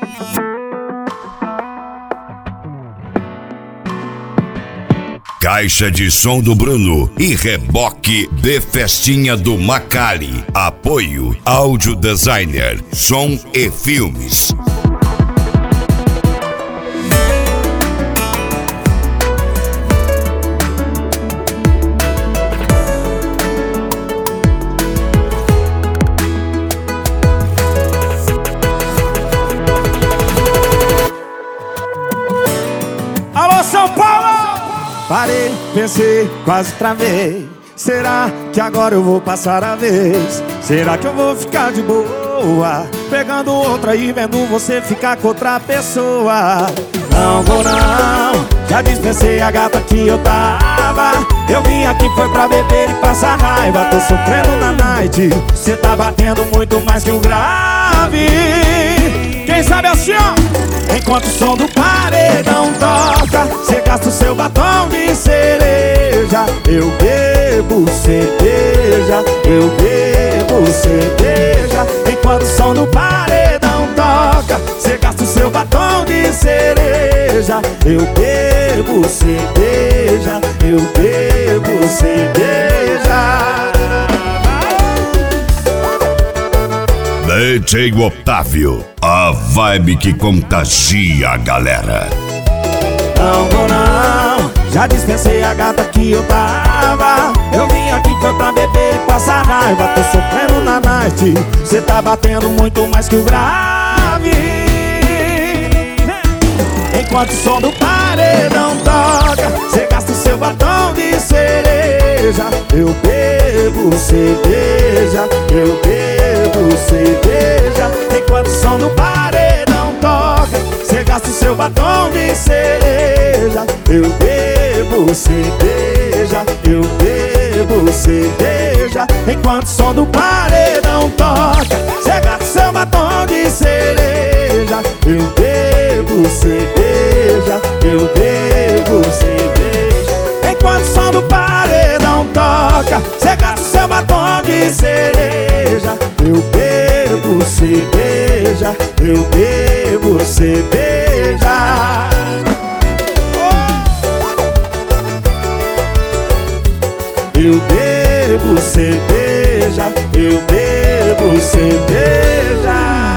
Caixa de som do Bruno e reboque de festinha do Macali. Apoio Áudio Designer, Som e Filmes. Alô, São Paulo! Parei, pensei, quase travei. Será que agora eu vou passar a vez? Será que eu vou ficar de boa, pegando outra e vendo você ficar com outra pessoa? Não vou não, já dispensei a gata que eu tava. Eu vim aqui foi pra beber e passar raiva. Tô sofrendo na night, cê tá batendo muito mais que o grave. Quem sabe assim, ó? Enquanto o som do paredão toca, cê gasta o seu batom de cereja. Eu bebo cerveja, eu bebo cerveja. Enquanto o som do paredão toca, cê gasta o seu batom de cereja. Eu bebo cerveja, eu bebo cerveja. DJ Otávio, a vibe que contagia a galera. Não vou não, já dispensei a gata que eu tava. Eu vim aqui foi pra beber e passar raiva. Tô sofrendo na night, cê tá batendo muito mais que o grave. Enquanto o som do paredão toca, cê gasta o seu batom de cereja. Eu bebo cerveja, eu bebo cerveja. Enquanto o som do paredão toca, cê gasta o seu batom de cereja. Eu bebo cerveja, eu bebo cerveja. Enquanto o som do paredão toca, cê gasta o seu batom de cereja. Eu bebo cerveja, eu bebo cerveja. Enquanto o som do paredão toca, cê gasta o seu batom de cereja. Eu bebo cerveja, eu bebo cerveja. Eu bebo cerveja, eu bebo cerveja.